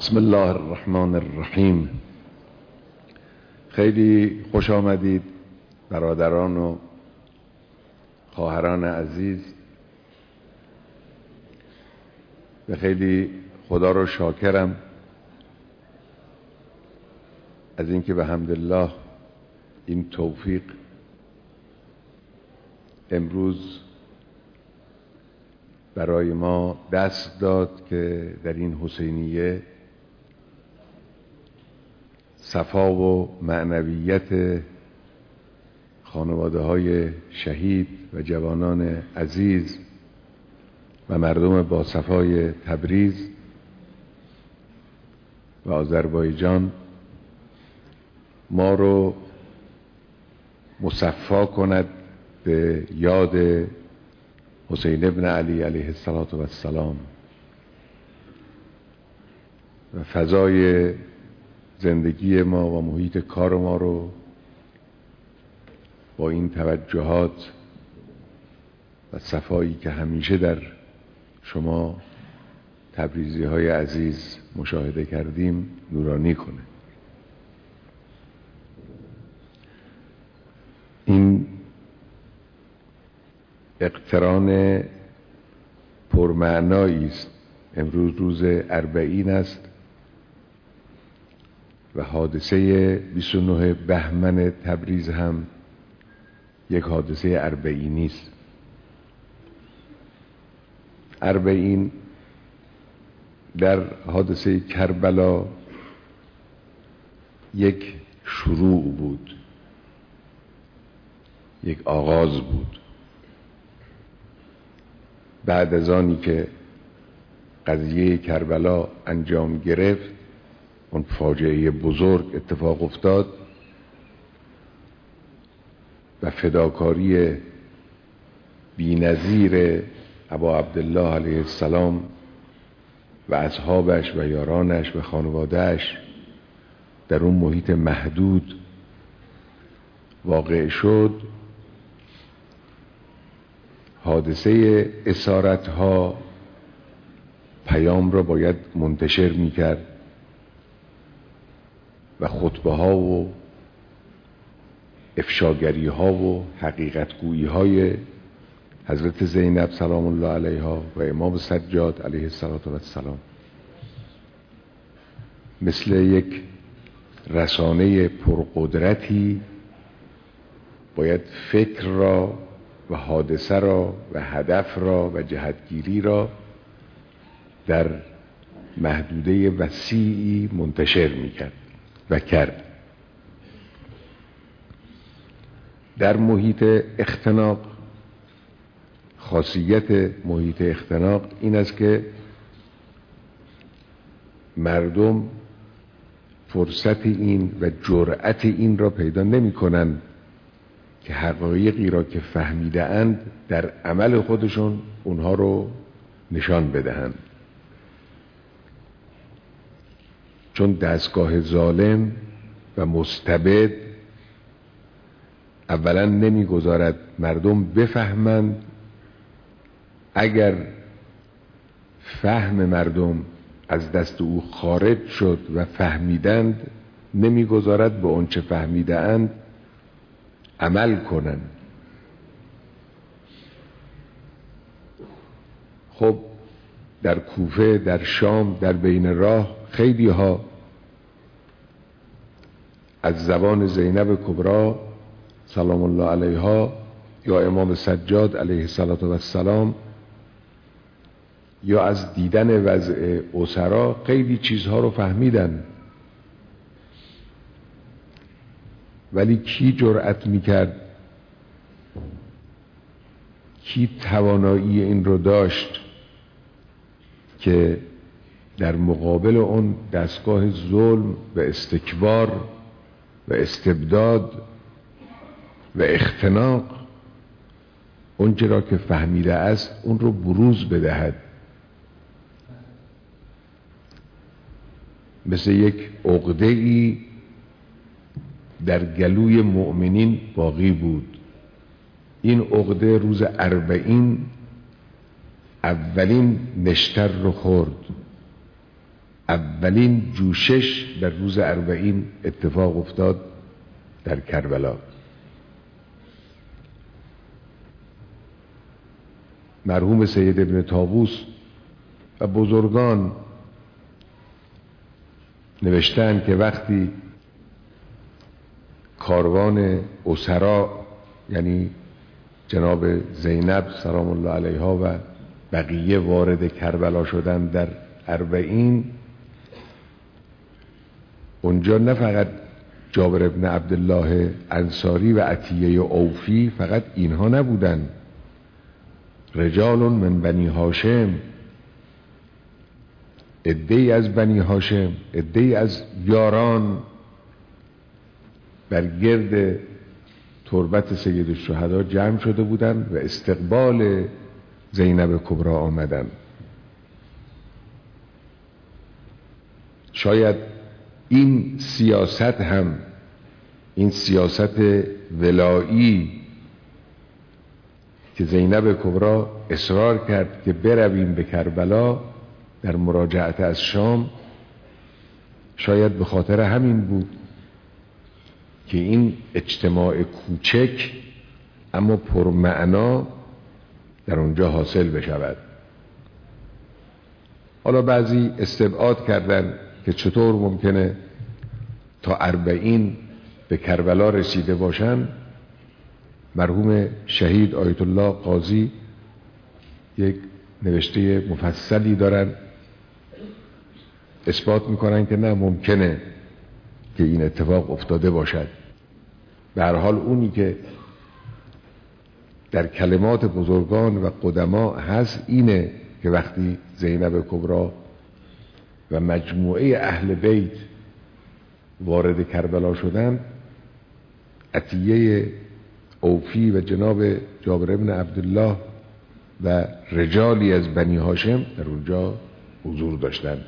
بسم الله الرحمن الرحیم. خیلی خوش آمدید برادران و خواهران عزیز. و خیلی خدا رو شاکرم از اینکه به حمدالله این توفیق امروز برای ما دست داد که در این حسینیه صفا و معنویت خانواده های شهید و جوانان عزیز و مردم با صفای تبریز و آذربایجان ما رو مصفا کند به یاد حسین ابن علی علیه السلام و فضای زندگی ما و محیط کار ما رو با این توجهات و صفایی که همیشه در شما تبریزی های عزیز مشاهده کردیم نورانی کنه. این اقتران پرمعنایی است. امروز روز اربعین است و حادثه 29 بهمن تبریز هم یک حادثه اربعینی است. اربعین در حادثه کربلا یک شروع بود، یک آغاز بود. بعد از آنی که قضیه کربلا انجام گرفت، اون فاجعه بزرگ اتفاق افتاد و فداکاری بی‌نظیر ابا عبدالله علیه السلام و اصحابش و یارانش و خانوادهش در اون محیط محدود واقع شد. حادثه اسارتها پیام را باید منتشر میکرد و خطبه ها و افشاگری ها و حقیقت گویی های حضرت زینب سلام الله علیها و امام سجاد علیه السلام مثل یک رسانه پرقدرتی باید فکر را و حادثه را و هدف را و جهتگیری را در محدوده وسیعی منتشر میکرد و کرد. در محیط اختناق، خاصیت محیط اختناق این است که مردم فرصت این و جرأت این را پیدا نمی کنند که حقایقی را که فهمیده اند در عمل خودشون اونها رو نشان بدهند، چون دستگاه ظالم و مستبد اولا نمیگذارد مردم بفهمند. اگر فهم مردم از دست او خارج شد و فهمیدند، نمیگذارد به آنچه فهمیده اند عمل کنند. خب در کوفه، در شام، در بین راه خیلی ها از زبان زینب کبری سلام الله علیها یا امام سجاد علیه السلام یا از دیدن وضع اسرا خیلی چیزها رو فهمیدن، ولی کی جرأت میکرد، کی توانایی این رو داشت که در مقابل اون دستگاه ظلم و استکبار و استبداد و اختناق اونچه را که فهمیده است اون رو بروز بدهد؟ مثل یک عقده‌ای در گلوی مؤمنین باقی بود. این عقده روز اربعین اولین نشتر رو خورد، اولین جوشش در روز 40 اتفاق افتاد در کربلا. مرحوم سید ابن طاووس و بزرگان نوشتن که وقتی کاروان اسرا یعنی جناب زینب سلام الله علیها و بقیه وارد کربلا شدن در 40، اونجا نه فقط جابر ابن عبدالله انصاری و عطیه اوفی، فقط اینها نبودن، رجال من بنی هاشم، عده‌ای از بنی هاشم، عده‌ای از یاران بر گرد تربت سید الشهدا جمع شده بودند و استقبال زینب کبری آمدن. شاید این سیاست هم، این سیاست ولایی که زینب کبری اصرار کرد که برویم به کربلا در مراجعت از شام، شاید به خاطر همین بود که این اجتماع کوچک اما پرمعنا در اونجا حاصل بشود. حالا بعضی استبعاد کردن که چطور ممکنه تا 40 به کربلا رسیده باشن. مرحوم شهید آیت الله قاضی یک نوشته مفصلی دارن، اثبات میکنن که نه، ممکنه که این اتفاق افتاده باشد. به هر حال اونی که در کلمات بزرگان و قدما هست اینه که وقتی زینب کبری و مجموعه اهل بیت وارد کربلا شدن، عطیه اوفی و جناب جابر بن عبدالله و رجالی از بنی هاشم در اونجا حضور داشتند.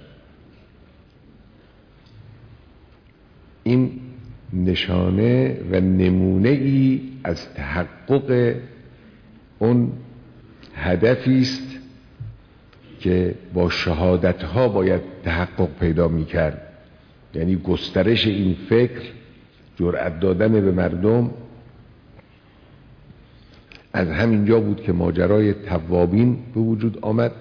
این نشانه و نمونه ای از تحقق اون هدفی است که با شهادت ها باید تحقق پیدا می کرد، یعنی گسترش این فکر، جرأت دادن به مردم. از همینجا بود که ماجرای توابین به وجود آمد.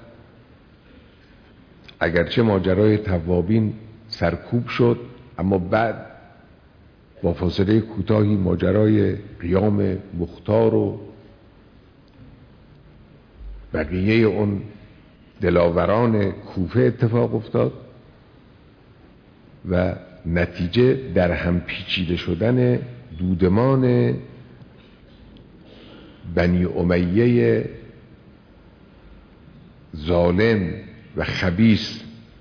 اگرچه ماجرای توابین سرکوب شد، اما بعد با فاصله کوتاهی ماجرای قیام مختار و بقیه اون دلاوران کوفه اتفاق افتاد و نتیجه در هم پیچیده شدن دودمان بنی امیه ظالم و خبیث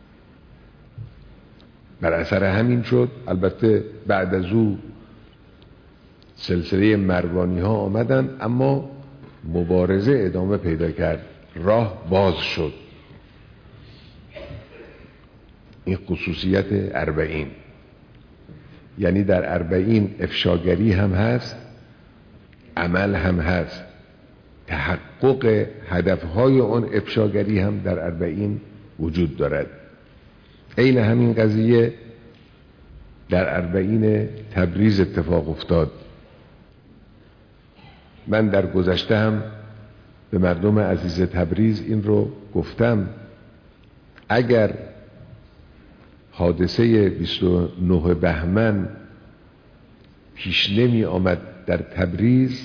بر اثر همین شد. البته بعد از او سلسله مروانی ها آمدن، اما مبارزه ادامه پیدا کرد، راه باز شد. این خصوصیت 40، یعنی در 40 افشاگری هم هست، عمل هم هست، تحقق هدفهای اون افشاگری هم در 40 وجود دارد. عین همین قضیه در 40 تبریز اتفاق افتاد. من در گذشته هم به مردم عزیز تبریز این رو گفتم، اگر حادثه 29 بهمن پیش نمی آمد در تبریز،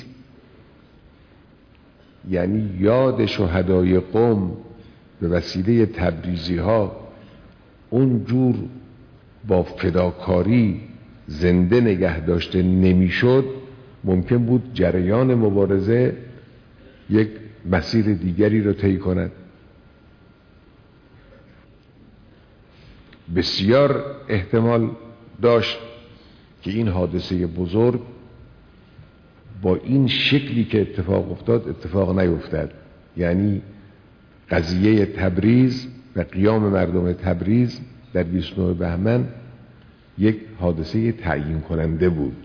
یعنی یاد شهدای قوم به وسیله تبریزی ها اونجور با فداکاری زنده نگه داشته نمیشد، ممکن بود جریان مبارزه یک مسیر دیگری رو طی کند. بسیار احتمال داشت که این حادثه بزرگ با این شکلی که اتفاق افتاد اتفاق نیفتد، یعنی قضیه تبریز و قیام مردم تبریز در 29 بهمن یک حادثه تعیین کننده بود.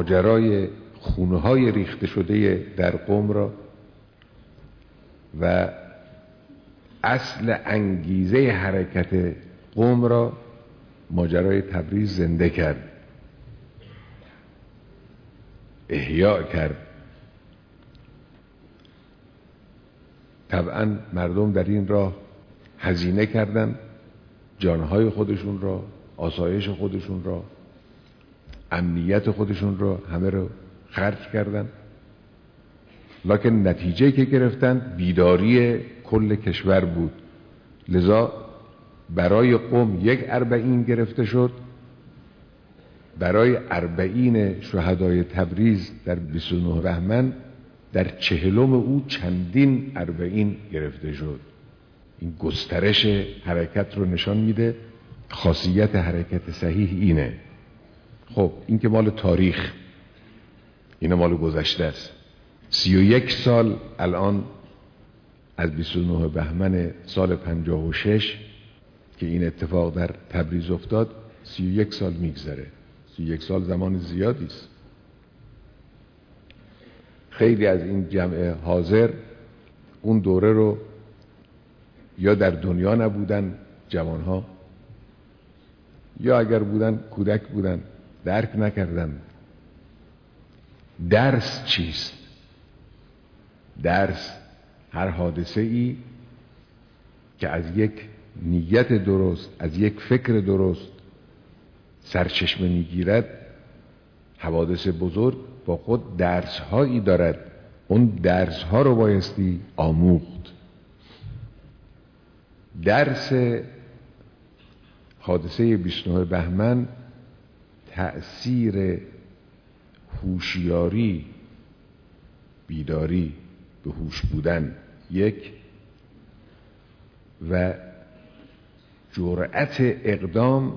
ماجرای خونه‌های ریخته شده در قم را و اصل انگیزه حرکت قم را ماجرای تبریز زنده کرد، احیا کرد. طبعا مردم در این راه هزینه کردند، جانهای خودشون را، آسایش خودشون را، امنیت خودشون را، همه رو خرج کردند، لکن نتیجه که گرفتن بیداری کل کشور بود. لذا برای قم 1 اربعین گرفته شد، برای 40 شهدای تبریز در 29 بهمن در 40 او چندین 40 گرفته شد. این گسترش حرکت رو نشان میده. خاصیت حرکت صحیح اینه. خب این که مال تاریخ، این مال گذشته است. 31 سال الان از 29 بهمن سال 56 که این اتفاق در تبریز افتاد 31 سال میگذره. 31 سال زمان زیادی است. خیلی از این جمع حاضر اون دوره رو یا در دنیا نبودن جوانها، یا اگر بودن کودک بودن، درک نکردن درس چیست. درس هر حادثه ای که از یک نیت درست، از یک فکر درست سرچشمه میگیرد، حوادث بزرگ با خود درس هایی دارد. اون درس ها رو بایستی آموخت. درس حادثه 29 بهمن تأثیر هوشیاری، بیداری، به هوش بودن 1 و جرأت اقدام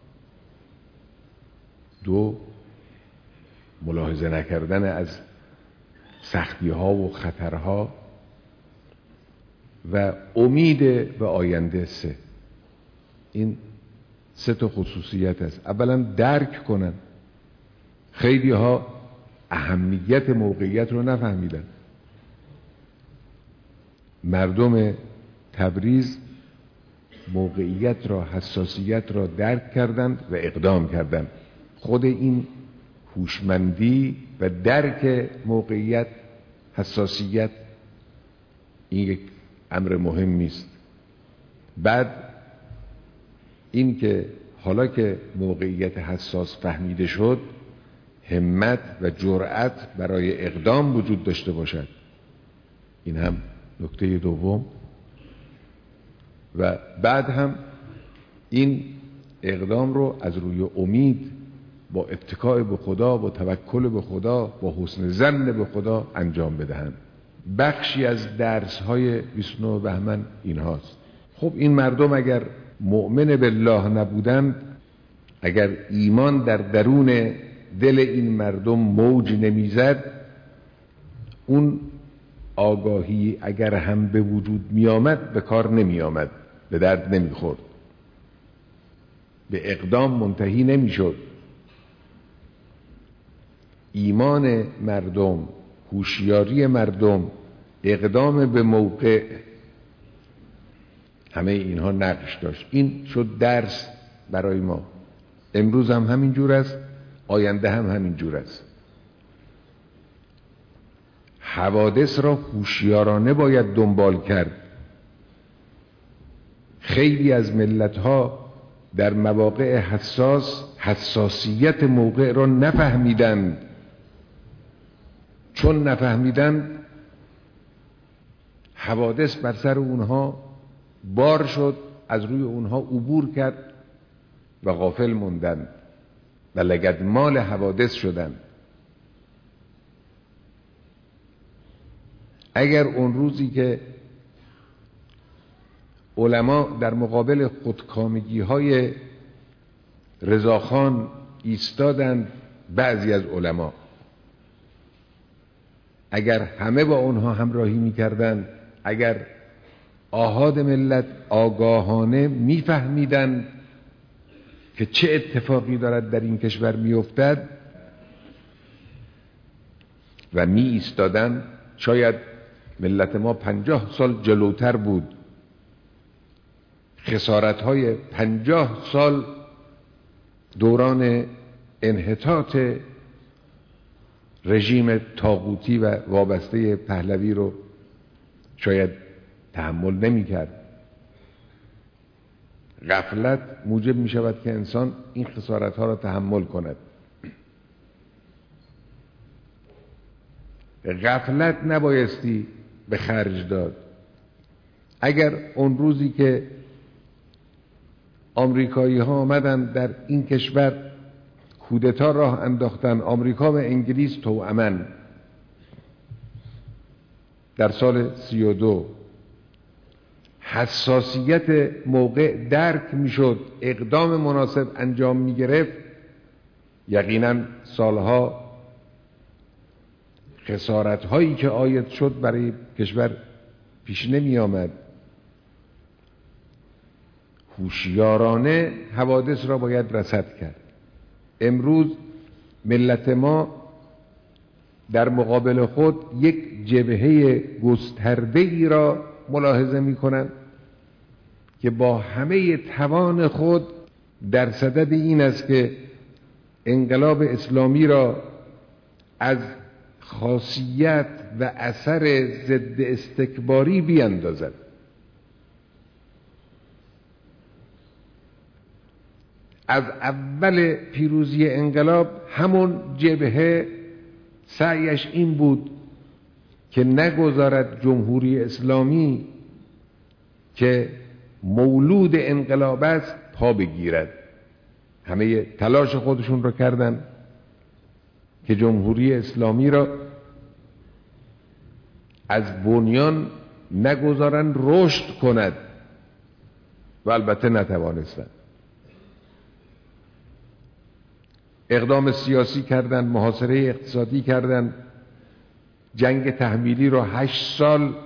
2، ملاحظه نکردن از سختی ها و خطرها و امید به آینده 3. این 3 تا خصوصیت است. اولا درک کنن. خیلی ها اهمیت موقعیت رو نفهمیدن. مردم تبریز موقعیت را، حساسیت را درک کردند و اقدام کردند. خود این هوشمندی و درک موقعیت، حساسیت، این یک امر مهمی است. بعد این که حالا که موقعیت حساس فهمیده شد، همت و جرأت برای اقدام وجود داشته باشد. این هم نکته دوم. و بعد هم این اقدام رو از روی امید، با اتکاء به خدا، با توکل به خدا، با حسن ظن به خدا انجام بدهند. بخشی از درس های 29 بهمن این هاست. خب این مردم اگر مؤمن بالله نبودند، اگر ایمان در درون دل این مردم موج نمیزد، اون آگاهی اگر هم به وجود می آمد به کار نمی آمد، به درد نمی خورد، به اقدام منتهی نمی شد. ایمان مردم، هوشیاری مردم، اقدام به موقع، همه اینها نقش داشت. این شد درس برای ما. امروز هم همین جور است، آینده هم همین جور است. حوادث را هوشیارانه باید دنبال کرد. خیلی از ملت‌ها در مواقع حساسیت موقع را نفهمیدند. چون نفهمیدند، حوادث بر سر اونها بار شد، از روی اونها عبور کرد و غافل موندند و لگدمال حوادث شدند. اگر اون روزی که علما در مقابل خودکامگی های رضاخان ایستادند، بعضی از علما اگر همه با اونها همراهی میکردند، اگر آحاد ملت آگاهانه میفهمیدند که چه اتفاقی دارد در این کشور میافتد، و می ایستادن، شاید ملت ما 50 سال جلوتر بود. خسارت‌های 50 سال دوران انحطاط رژیم طاغوتی و وابسته پهلوی رو شاید تحمل نمی‌کرد. غفلت موجب می‌شود که انسان این خسارت‌ها را تحمل کند. غفلت نبایستی به خرج داد. اگر اون روزی که آمریکایی ها آمدن در این کشور کودتا راه انداختن، آمریکا و انگلیس توأماً در سال 32، حساسیت موقع درک میشد، اقدام مناسب انجام میگرفت، یقیناً سالها خسارت هایی که عاید شد برای کشور پیش نمی آمد. هوشیارانه حوادث را باید رصد کرد. امروز ملت ما در مقابل خود یک جبهه گسترده ای را ملاحظه می کنند که با همه توان خود در صدد این است که انقلاب اسلامی را از خاصیت و اثر ضد استکباری بیاندازد. از اول پیروزی انقلاب همون جبهه سعیش این بود که نگذارد جمهوری اسلامی که مولود انقلاب است پا بگیرد. همه تلاش خودشون رو کردن که جمهوری اسلامی را از بنیان نگذارن رشد کند و البته نتوانستند. اقدام سیاسی کردند، محاصره اقتصادی کردند، جنگ تحمیلی را 8 سال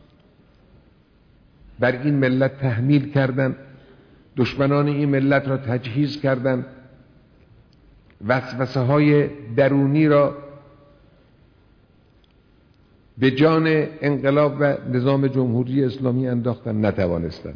بر این ملت تحمیل کردند، دشمنان این ملت را تجهیز کردند، وسوسه های درونی را به جان انقلاب و نظام جمهوری اسلامی انداختند، نتوانستند.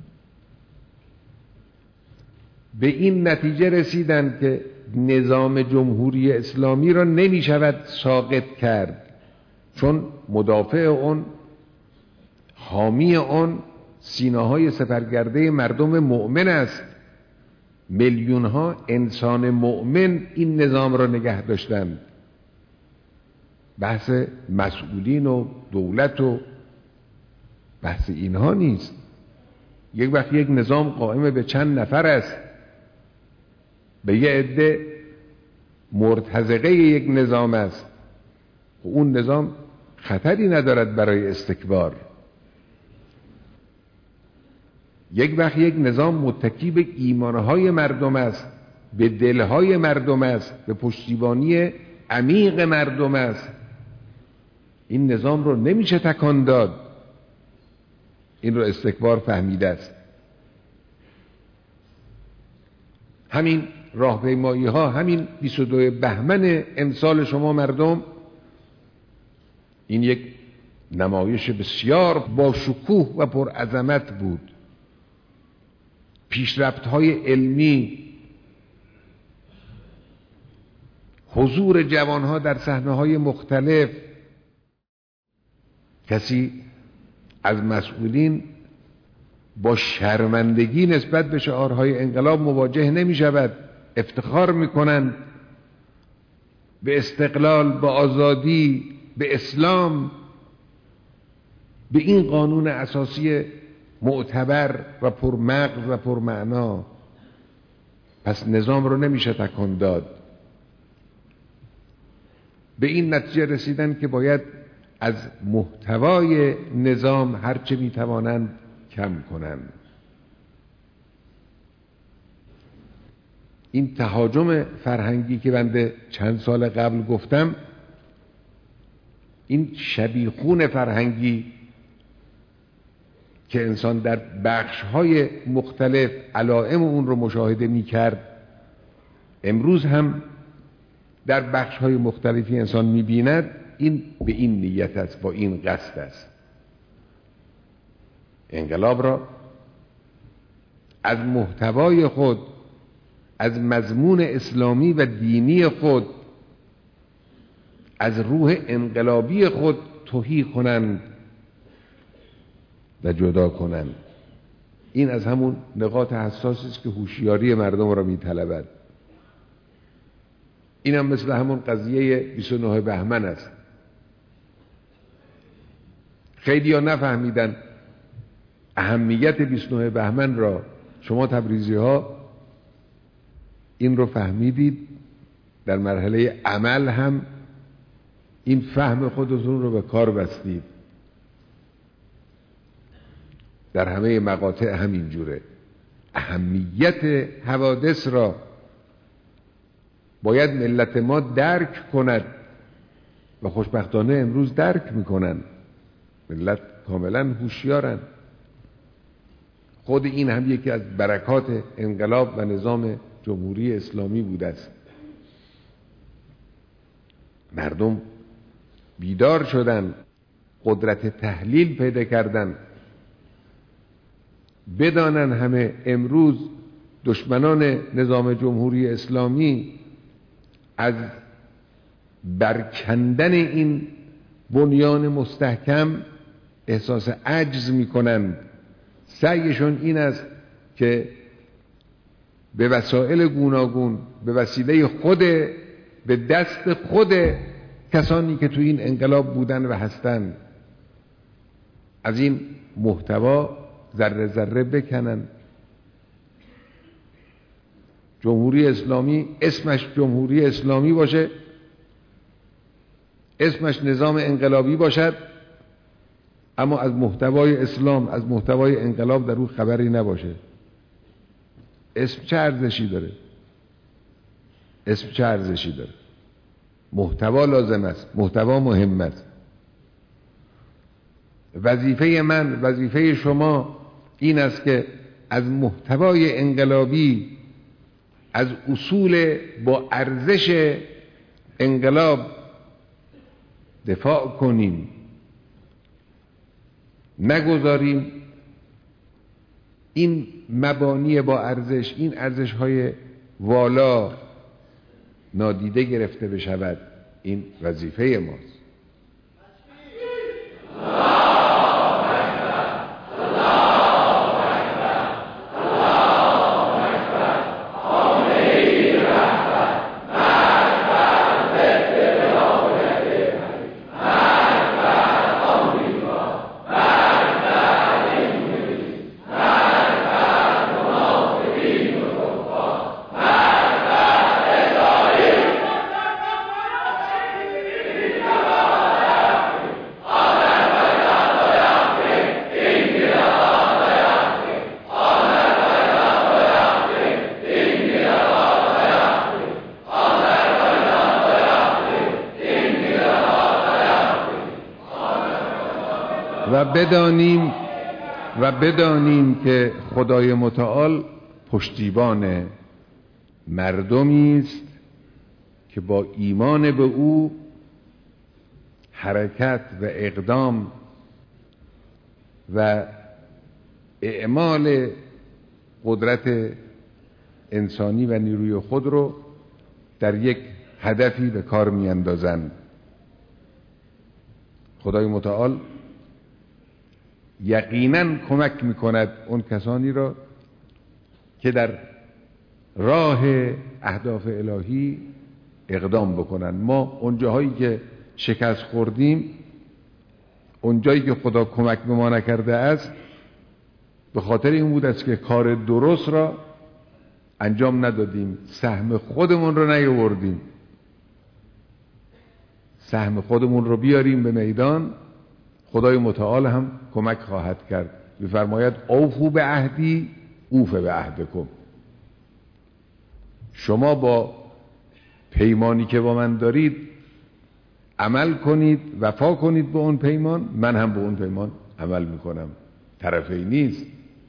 به این نتیجه رسیدند که نظام جمهوری اسلامی را نمی شود ساقط کرد، چون مدافع اون، حامی اون سینه‌های سپرگرده مردم مؤمن است. میلیون ها انسان مؤمن این نظام را نگه داشتند. بحث مسئولین و دولت و بحث اینها نیست. یک وقت یک نظام قائم به چند نفر است، به یه عده مرتزقه یک نظام است، اون نظام خطری ندارد برای استکبار. یک وقت یک نظام متکی به ایمانهای مردم است، به دلهای مردم است، به پشتیبانی عمیق مردم است. این نظام رو نمیشه تکان داد. این رو استکبار فهمیده است. همین راهپیمایی ها، همین 22 بهمن امسال شما مردم، این یک نمایش بسیار با شکوه و پرعظمت بود. پیشرفت‌های علمی، حضور جوانها در صحنه‌های مختلف. کسی از مسئولین با شرمندگی نسبت به شعارهای انقلاب مواجه نمی شود. افتخار می کنند به استقلال، به آزادی، به اسلام، به این قانون اساسی معتبر و پرمغز و پرمعنا. پس نظام رو نمیشه تکان داد. به این نتیجه رسیدن که باید از محتوای نظام هرچه میتوانند کم کنند. این تهاجم فرهنگی که بنده چند سال قبل گفتم، این شبیخون فرهنگی که انسان در بخش‌های مختلف علائم اون رو مشاهده می‌کرد، امروز هم در بخش‌های مختلفی انسان می‌بیند، این به این نیت است، با این قصد است. انقلاب را از محتوای خود، از مضمون اسلامی و دینی خود، از روح انقلابی خود تهی کنند و جدا کنند. این از همون نقاط حساسی است که هوشیاری مردم را می‌طلبد. این هم مثل همون قضیه 29 بهمن است. خیلی ها نفهمیدن اهمیت 29 بهمن را. شما تبریزی ها این رو فهمیدید، در مرحله عمل هم این فهم خودتون رو به کار بستید. در همه مقاطع همین جوره. اهمیت حوادث را باید ملت ما درک کند و خوشبختانه امروز درک میکنن. ملت کاملا هوشیارن. خود این هم یکی از برکات انقلاب و نظام جمهوری اسلامی بوده است. مردم بیدار شدن، قدرت تحلیل پیدا کردن، بدانن همه امروز دشمنان نظام جمهوری اسلامی از برکندن این بنیان مستحکم احساس عجز میکنند. سعیشون این است که به وسایل گوناگون، به وسیله خود، به دست خود کسانی که تو این انقلاب بودن و هستند، از این محتوا ذره ذره بکنن. جمهوری اسلامی اسمش جمهوری اسلامی باشه، اسمش نظام انقلابی باشد، اما از محتوای اسلام، از محتوای انقلاب در او خبری نباشه. اسم چه ارزشی داره؟ اسم چه ارزشی داره؟ محتوا لازم است، محتوا مهم است. وظیفه من، وظیفه شما این است که از محتوای انقلابی، از اصول با ارزش انقلاب دفاع کنیم. نگذاریم این مبانی با ارزش، این ارزش‌های والا نادیده گرفته بشود. این وظیفه ماست. و بدانیم که خدای متعال پشتیبان مردمی است که با ایمان به او حرکت و اقدام و اعمال قدرت انسانی و نیروی خود رو در یک هدفی به کار میاندازند. خدای متعال یقیناً کمک میکند اون کسانی را که در راه اهداف الهی اقدام بکنن. ما اون جاهایی که شکست خوردیم، اون جایی که خدا کمک به ما نکرده است، به خاطر این بود است که کار درست را انجام ندادیم، سهم خودمون رو نیاوردیم. سهم خودمون رو بیاریم به میدان، خدای متعال هم کمک خواهد کرد. می‌فرماید اوفوا به عهدی اوف به عهدکم. شما با پیمانی که با من دارید عمل کنید، وفا کنید به اون پیمان، من هم به اون پیمان عمل میکنم. طرفی نیست.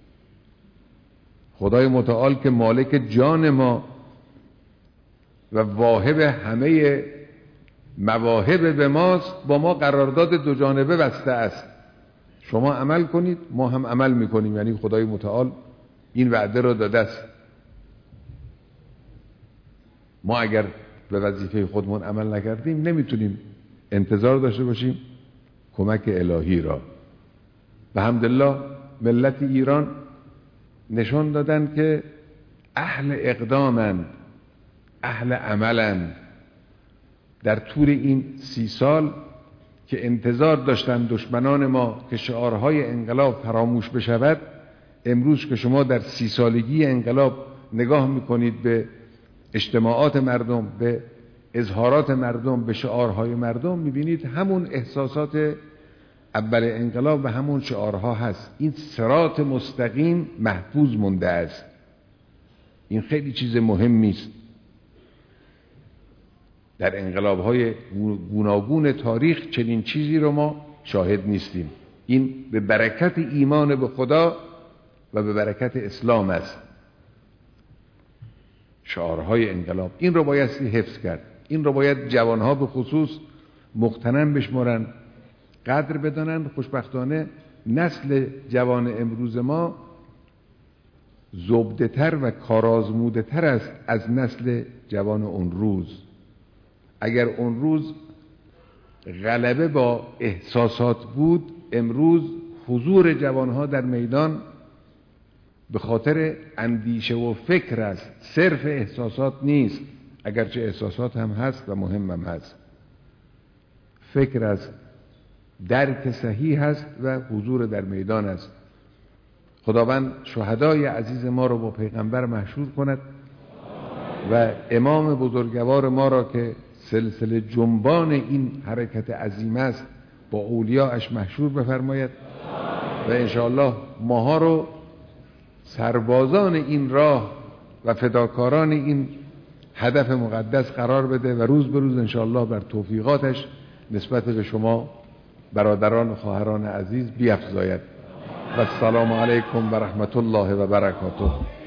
خدای متعال که مالک جان ما و واهب همه مواهب به ماست، با ما قرارداد دو جانبه بسته است. شما عمل کنید، ما هم عمل میکنیم. یعنی خدای متعال این وعده را داده است. ما اگر به وظیفه خودمون عمل نکردیم نمیتونیم انتظار داشته باشیم کمک الهی را. و الحمدلله ملت ایران نشان دادن که اهل اقدامند، اهل عملند. در طول این 30 سال که انتظار داشتن دشمنان ما که شعارهای انقلاب فراموش بشود، امروز که شما در 30 سالگی انقلاب نگاه میکنید به اجتماعات مردم، به اظهارات مردم، به شعارهای مردم، میبینید همون احساسات اول انقلاب و همون شعارها هست. این صراط مستقیم محفوظ مونده است. این خیلی چیز مهمی است. در انقلاب‌های گوناگون تاریخ چنین چیزی رو ما شاهد نیستیم. این به برکت ایمان به خدا و به برکت اسلام است. شعارهای انقلاب این رو بایستی حفظ کرد. این رو باید جوانها به خصوص مغتنم بشمارن، قدر بدانند. خوشبختانه نسل جوان امروز ما زبده تر و کارآزموده تر است از نسل جوان اون روز. اگر اون روز غلبه با احساسات بود، امروز حضور جوانها در میدان به خاطر اندیشه و فکر است، صرف احساسات نیست. اگرچه احساسات هم هست و مهم هم هست، فکر است، درک صحیح هست و حضور در میدان است. خداوند شهدای عزیز ما را با پیغمبر محشور کند و امام بزرگوار ما را که سلسله جنبان این حرکت عظیم است با اولیاءش محشور بفرماید و انشاءالله ماها رو سربازان این راه و فداکاران این هدف مقدس قرار بده و روز به روز انشاءالله بر توفیقاتش نسبت به شما برادران و خواهران عزیز بیفزاید. و السلام علیکم و رحمت الله و برکاته.